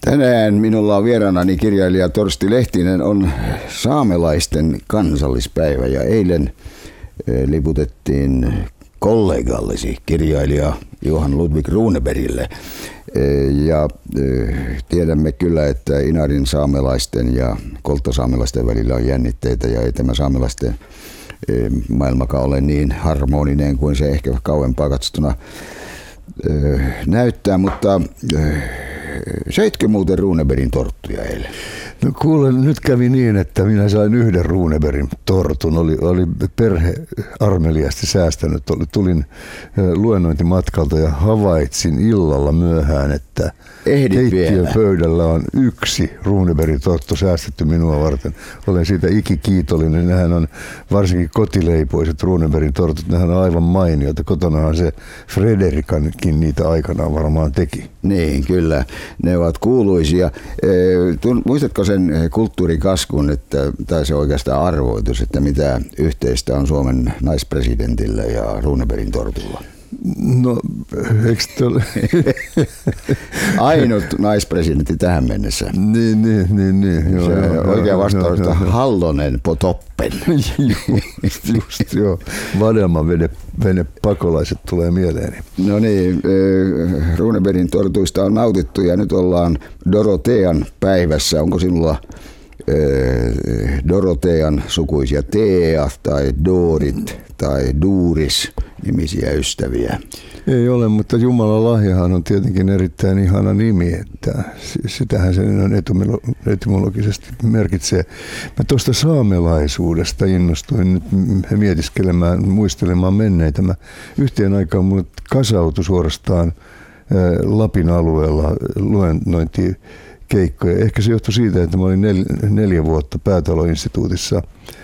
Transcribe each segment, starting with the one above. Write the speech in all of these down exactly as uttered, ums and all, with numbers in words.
Tänään minulla on vieraanani kirjailija Torsti Lehtinen. On saamelaisten kansallispäivä ja eilen liputettiin kollegallesi kirjailija Johan Ludvig Runebergille. Ja tiedämme kyllä, että Inarin saamelaisten ja kolttasaamelaisten välillä on jännitteitä ja ei tämä saamelaisten maailmakaan ole niin harmoninen kuin se ehkä kauempaa katsottuna näyttää, mutta söitkö muuten Runebergin torttuja eilen? No kuule, nyt kävi niin, että minä sain yhden Runebergin tortun. Oli, oli perhe armeliasti säästänyt. Tulin luennointimatkalta ja havaitsin illalla myöhään, että keittiön pöydällä on yksi Runebergin torttu säästetty minua varten. Olen siitä ikikiitollinen. Nehän on varsinkin kotileipoiset Runebergin tortut. Nehän on aivan mainioita. Kotonahan se Frederikankin niitä aikanaan varmaan teki. Niin, kyllä. Ne ovat kuuluisia. Muistatko sen kulttuurikaskun, että, tai se oikeastaan arvoitus, että mitä yhteistä on Suomen naispresidentillä ja Runebergin tortulla? No, eikö ole? Ainut naispresidentti tähän mennessä. Niin, niin, niin. niin. Joo, se joo, oikea joo, vastaus joo, on Hallonen Potoppen. just, just joo. Vadelman vene, vene pakolaiset tulee mieleeni. No niin, Runebergin tortuista on nautittu ja nyt ollaan Dorotean päivässä. Onko sinulla Dorotean sukuisia Tea tai Dorit tai Duuris nimisiä ystäviä? Ei ole, mutta Jumalan lahjahan on tietenkin erittäin ihana nimi, että sitähän se on etymologisesti merkitsee. Mä tuosta saamelaisuudesta innostuin nyt mietiskelemään, muistelemaan menneitä. Mä yhteen aikaan mulle kasautui suorastaan Lapin alueella luennointi keikkoja. Ehkä se johtui siitä, että mä olin nel, neljä vuotta Päätalo-instituutissa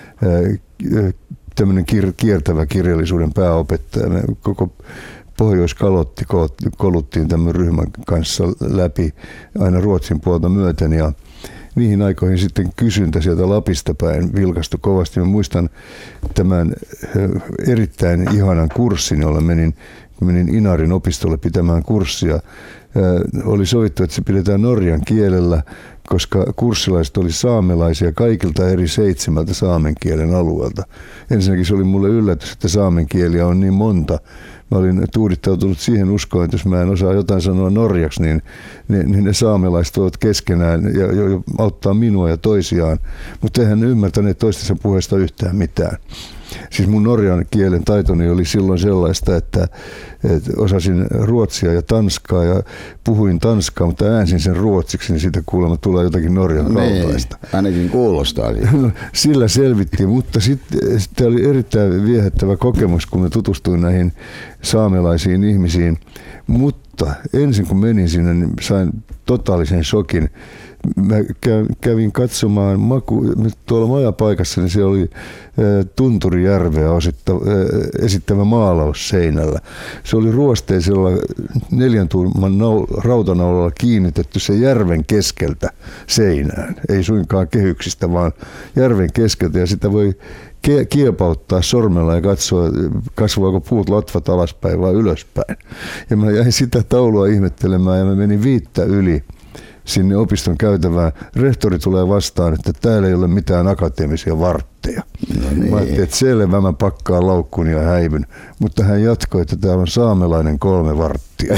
tämmöinen kiertävä kirjallisuuden pääopettaja. Me koko Pohjois-Kalotti koluttiin tämän ryhmän kanssa läpi aina Ruotsin puolta myöten ja niihin aikoihin sitten kysyntä sieltä Lapista päin vilkastui kovasti. Mä muistan tämän erittäin ihanan kurssin, jolla menin, menin Inarin opistolle pitämään kurssia. Oli sovittu, että se pidetään norjan kielellä, koska kurssilaiset oli saamelaisia kaikilta eri seitsemältä saamen kielen alueelta. Ensinnäkin se oli mulle yllätys, että saamen kieliä on niin monta. Mä olin tuudittautunut siihen uskoon, että jos mä en osaa jotain sanoa norjaksi, niin, niin, niin ne saamelaiset voivat keskenään ja, ja auttaa minua ja toisiaan. Mutta eihän ne ymmärtäneet toistensa puheesta yhtään mitään. Siis mun norjan kielen taitoni oli silloin sellaista, että, että osasin ruotsia ja tanskaa ja puhuin tanskaa, mutta äänsin sen ruotsiksi, niin siitä kuulemma tulee jotakin norjan kaltaista. Niin, ainakin kuulostaa. Sillä selvittiin, mutta sitten sit oli erittäin viehättävä kokemus, kun me tutustuin näihin saamelaisiin ihmisiin. Mutta ensin kun menin sinne, niin sain totaalisen shokin. Mä kävin katsomaan maku, tuolla majapaikassa, niin siellä oli Tunturijärveä esittävä maalaus seinällä. Se oli ruosteisella neljän tuuman rautanaulalla kiinnitetty se järven keskeltä seinään. Ei suinkaan kehyksistä, vaan järven keskeltä ja sitä voi kiepauttaa sormella ja katsoa, kasvaako puut latvat alaspäin vai ylöspäin. Ja mä jäin sitä taulua ihmettelemään ja mä menin viittä yli sinne opiston käytävään. Rehtori tulee vastaan, että täällä ei ole mitään akateemisia vartteja. No niin. Mä ajattelin, että selvä, mä pakkaan laukkuni ja häivyn. Mutta hän jatkoi, että täällä on saamelainen kolme varttia.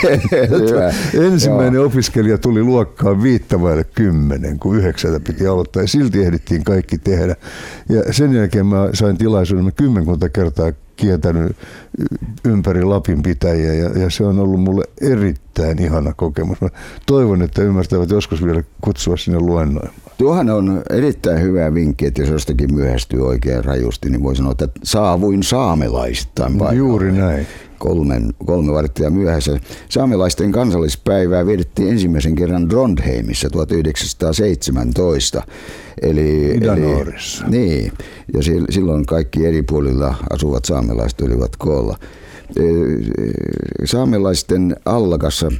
Ensimmäinen Joo. opiskelija tuli luokkaan viittä vaille kymmenen, kun yhdeksältä piti aloittaa. Ja silti ehdittiin kaikki tehdä. Ja sen jälkeen mä sain tilaisuuden, mä kymmenkunta kertaa kiertänyt ympäri Lapin pitäjiä ja, ja se on ollut mulle erittäin ihana kokemus. Mä toivon, että ymmärtävät joskus vielä kutsua sinne luennoimaan. Tuohan on erittäin hyvä vinkki, että jos jostakin myöhästyy oikein rajusti, niin voi sanoa, että saavuin saamelaisittain paikalle. Juuri näin. Kolmen, kolme varttia myöhässä. Saamelaisten kansallispäivää vietettiin ensimmäisen kerran Trondheimissa tuhatyhdeksänsataaseitsemäntoista. Eli, eli, niin, ja silloin kaikki eri puolilla asuvat saamelaiset olivat koolla. Saamelaisten allakassa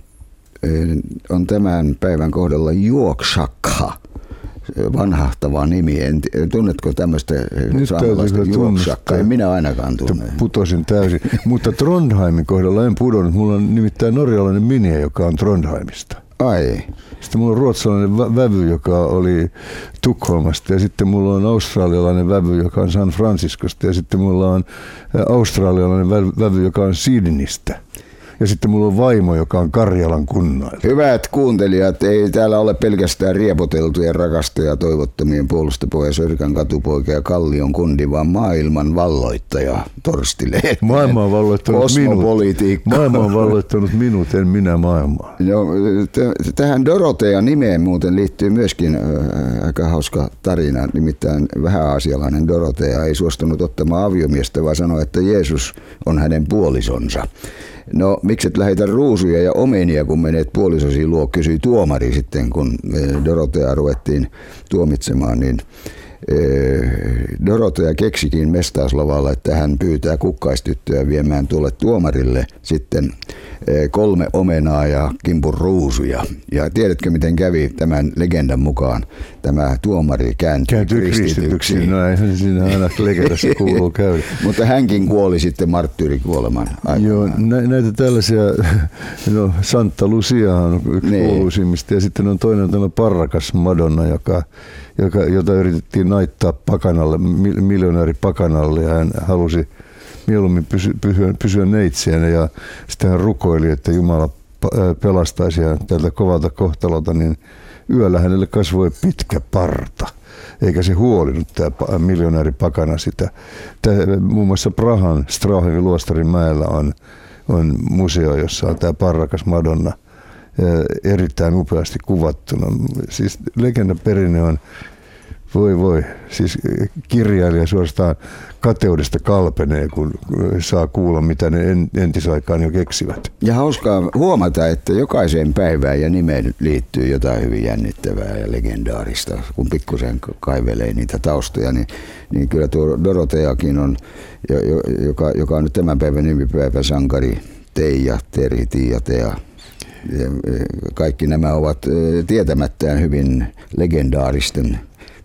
on tämän päivän kohdalla Juoksakka. Vanhahtava nimi. En, tunnetko tämmöistä saamelaista Juoksakkaa? En minä ainakaan tunne. Putosin täysin. Mutta Trondheimin kohdalla en pudonnut. Mulla on nimittäin norjalainen miniä, joka on Trondheimista. Ai. Sitten mulla on ruotsalainen vä- vävy, joka oli Tukholmasta, ja sitten mulla on australialainen vävy, joka on San Franciscosta, ja sitten mulla on australialainen vä- vävy, joka on Sydneystä. Ja sitten mulla on vaimo, joka on Karjalan kunnalta. Hyvät kuuntelijat, ei täällä ole pelkästään riepoteltujen rakastaja toivottomien puolustapoja Sörkän katupoika ja Kallion kundi, vaan maailman valloittaja Torsti Lehtinen. Maailma on valloittanut minut. Maailma on valloittanut minut, en minä maailmaa. No, t- tähän Dorotea-nimeen muuten liittyy myöskin äh, aika hauska tarina. Nimittäin vähäasialainen Dorotea ei suostunut ottamaan aviomiestä, vaan sanoi, että Jeesus on hänen puolisonsa. No, mikset lähetä ruusuja ja omenia, kun menet puolisosi luo, kysyi tuomari sitten, kun Dorotea ruvettiin tuomitsemaan, niin Dorotea keksikin mestauslavalla, että hän pyytää kukkaistyttöä viemään tuolle tuomarille sitten kolme omenaa ja kimpun ruusuja. Ja tiedätkö, miten kävi tämän legendan mukaan? Tämä tuomari kääntyi kristityksi. No eihän siinä aina legendassa kuuluu käydä. Mutta hänkin kuoli sitten marttyyrikuoleman aikana. Joo, nä- näitä tällaisia, no Santa Lucia on yksi niin. kuuluisimmista, ja sitten on toinen tällainen Parrakas Madonna, joka, joka, jota yritettiin naittaa pakanalle, miljonääri pakanalle, ja hän halusi mieluummin pysy, pysyä, pysyä neitseenä, ja sitten hän rukoili, että Jumala pelastaisi hän tältä kovalta kohtalolta, niin yöllä hänelle kasvoi pitkä parta, eikä se huolinut tämä miljonääri pakana sitä. Tämä, muun muassa Prahan Strahovin luostarin mäellä on, on museo, jossa on tämä Parrakas Madonna erittäin upeasti kuvattuna. Siis legendan perinne on, voi voi, siis kirjailija suorastaan kateudesta kalpenee, kun saa kuulla, mitä ne entisaikaan jo keksivät. Ja hauskaa huomata, että jokaiseen päivään ja nimeen liittyy jotain hyvin jännittävää ja legendaarista. Kun pikkusen kaivelee niitä taustoja, niin, niin kyllä tuo Doroteakin on, joka, joka on nyt tämän päivän nimipäivä sankari Teija, Teri, Tiia, Tea. Kaikki nämä ovat tietämättään hyvin legendaaristen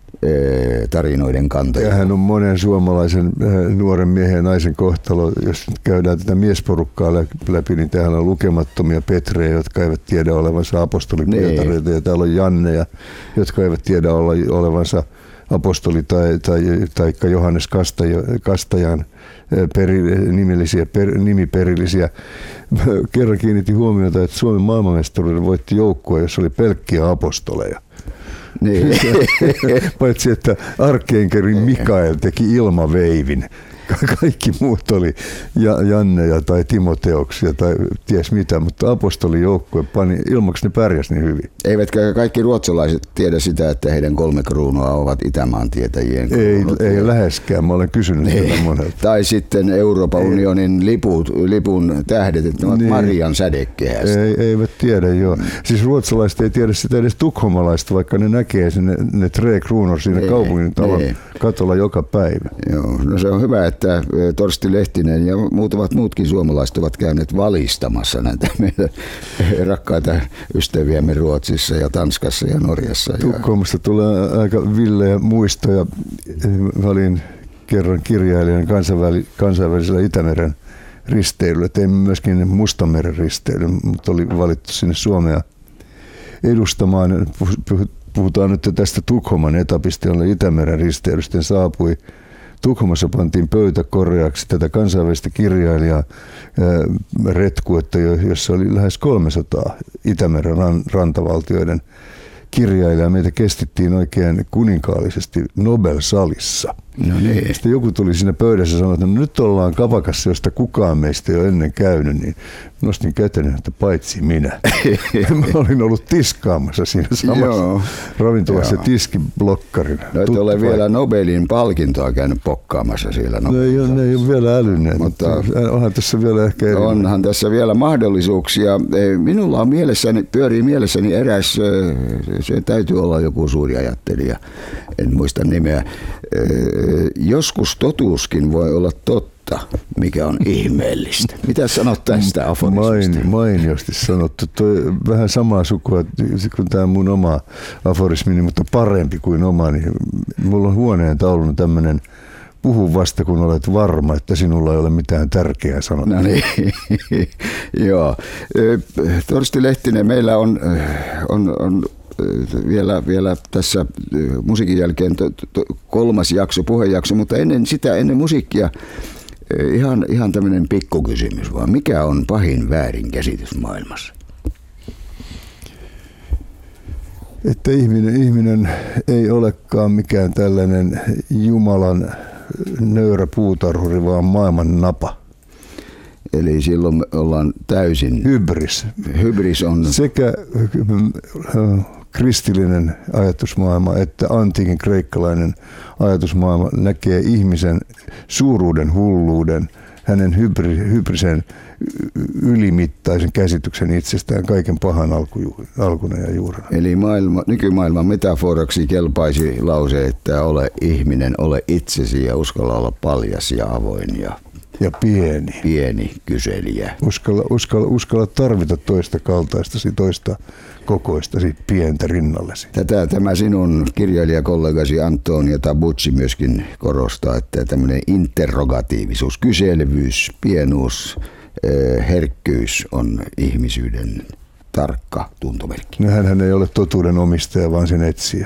tarinoiden kantoja. Ja hän on monen suomalaisen nuoren miehen ja naisen kohtalo. Jos nyt käydään tätä miesporukkaa läpi, niin täällä on lukemattomia Petrejä, jotka eivät tiedä olevansa apostolipietareita. Ja täällä on Janneja, jotka eivät tiedä olla, olevansa apostoli tai, tai, tai Johannes Kastajan peri, nimellisiä, per, nimiperillisiä. Kerran kiinnitin huomiota, että Suomen maailmanmestaruuden voitti joukkue, jossa oli pelkkiä apostoleja. Niin. Paitsi että arkeenkeri Mikael teki ilmaveivin. Kaikki muut oli Janneja tai Timoteoksia tai ties mitä, mutta apostolijoukkue pani, ilmaksi ne pärjäsi niin hyvin. Eivätkä kaikki ruotsalaiset tiedä sitä, että heidän kolme kruunua ovat Itämaan tietäjien kruunut? Ei, ei läheskään, mä olen kysynyt sitä monelta. Tai sitten Euroopan ei. unionin liput, lipun tähdet, että ne ovat niin. Marian sädekehästä. Ei, eivät tiedä, joo. Siis ruotsalaiset ei tiedä sitä edes tukholmalaista, vaikka ne näkee ne, ne tre kruunor siinä ei, kaupungin talon katolla joka päivä. Joo, no se on hyvä, että Torsti Lehtinen ja muutamat muutkin suomalaiset ovat käyneet valistamassa näitä meidän rakkaita ystäviämme Ruotsissa ja Tanskassa ja Norjassa. Tukholmasta tulee aika villejä muistoja. Mä olin kerran kirjailijan kansainvälisellä Itämeren risteilyllä. Teimme myöskin Mustanmeren risteilyn, mutta oli valittu sinne Suomea edustamaan. Puhutaan nyt tästä Tukholman etapista, jolle Itämeren risteily sitten saapui. Tukholmassa pantiin pöytäkorjaaksi tätä kansainvälistä kirjailijaa retkuetta, jossa oli lähes kolmesataa Itämeren rantavaltioiden kirjailijaa. Meitä kestittiin oikein kuninkaallisesti Nobel-salissa. No niin. Sitten joku tuli siinä pöydässä ja sanoi, että no nyt ollaan kapakassa, josta kukaan meistä ei ole ennen käynyt, niin nostin käteni, että paitsi minä. Mä olin ollut tiskaamassa siinä samassa Joo. ravintolassa tiskiblokkarina. No et ole vielä Nobelin palkintoa käynyt pokkaamassa siellä. No ei, ne ei ole vielä älynneet, mutta onhan tässä vielä ehkä eri. Onhan tässä vielä mahdollisuuksia. Minulla on mielessäni, pyörii mielessäni eräs, se täytyy olla joku suuri ajattelija, en muista nimeä. Joskus totuuskin voi olla totta, mikä on ihmeellistä. Mitä sanot tästä aforismista? Main, mainiosti sanottu. Toi vähän samaa sukua kuin tämä mun oma aforismini, mutta parempi kuin oma. Niin mulla on huoneen tauluna tämmöinen puhu vasta kun olet varma, että sinulla ei ole mitään tärkeää sanottavaa. No niin, joo. Torsti Lehtinen, meillä on, on, on vielä, vielä tässä musiikin jälkeen to, to, kolmas jakso, puhejakso, mutta ennen sitä, ennen musiikkia, ihan, ihan tämmöinen pikkukysymys vaan. Mikä on pahin väärinkäsitys maailmassa? Että ihminen, ihminen ei olekaan mikään tällainen Jumalan nöyrä puutarhuri, vaan maailman napa. Eli silloin me ollaan täysin... Hybris. Hybris on... Sekä kristillinen ajatusmaailma että antiikin kreikkalainen ajatusmaailma näkee ihmisen suuruuden, hulluuden, hänen hybri, hybrisen ylimittaisen käsityksen itsestään kaiken pahan alku, alkuna ja juurena. Eli maailma, nykymaailman metaforaksi kelpaisi lause, että ole ihminen, ole itsesi ja uskalla olla paljas ja avoin ja, ja pieni. pieni kyselijä. Uskalla, uskalla, uskalla tarvita toista kaltaistasi, toista kokoistasi pientä rinnallesi. Tätä tämä sinun kirjailijakollegasi Antonio Tabucci myöskin korostaa, että tämmöinen interrogatiivisuus, kyselevyys, pienuus, herkkyys on ihmisyyden tarkka tuntomerkki. No, hänhän ei ole totuuden omistaja, vaan sen etsijä.